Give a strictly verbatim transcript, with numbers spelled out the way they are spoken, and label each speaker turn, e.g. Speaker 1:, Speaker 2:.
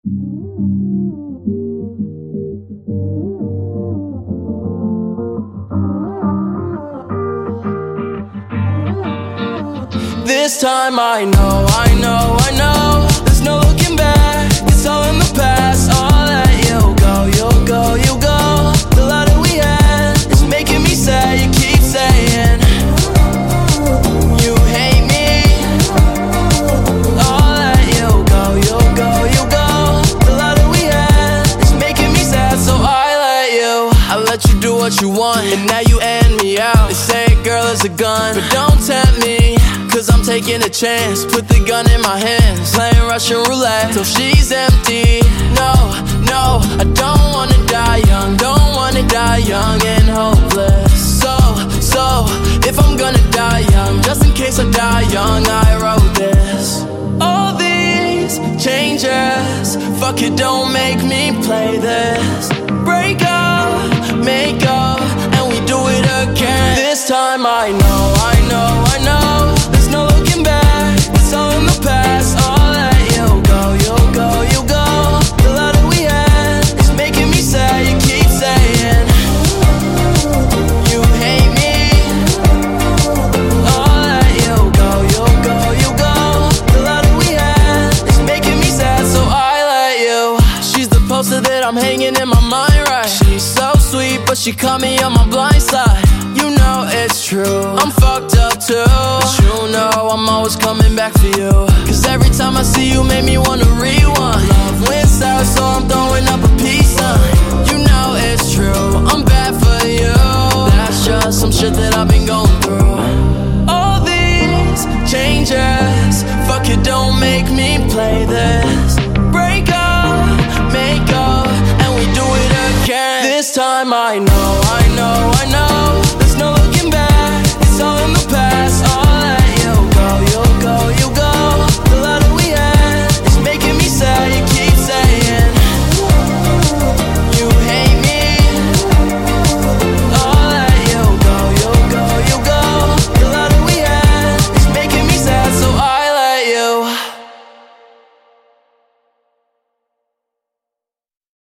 Speaker 1: This time I know, I know, I know there's no looking back, it's all in the past. I'll let you go, you'll go, you go. The love that we had is making me sad. You keep saying you hate me. I'll let you go, you'll go, you go. The love that we had is making me sad, so I let you. I let you do what you want, and now you end me out. They say a girl is a gun, but don't tempt me, cause I'm taking a chance. Put the gun in my hands, playing Russian roulette till she's empty. No, no, I don't wanna die young. Don't wanna die young and hopeless. So, so, if I'm gonna die young, just in case I die young, I wrote this. All these changes, fuck it, don't make me play this. Break up, make up, and we do it again. This time I know, I know, I know there's no looking back, it's all in the past. I'll let you go, you'll go, you go. The love that we had is making me sad. You keep saying you hate me. I'll let you go, you'll go, you go. The love that we had is making me sad, so I let you. She's the poster that I'm hanging in my mind, right? She's so sweet, but she caught me on my blind side. You know it's true, I'm fucked up too, but you know I'm always coming back for you. Cause every time I see you make me wanna rewind.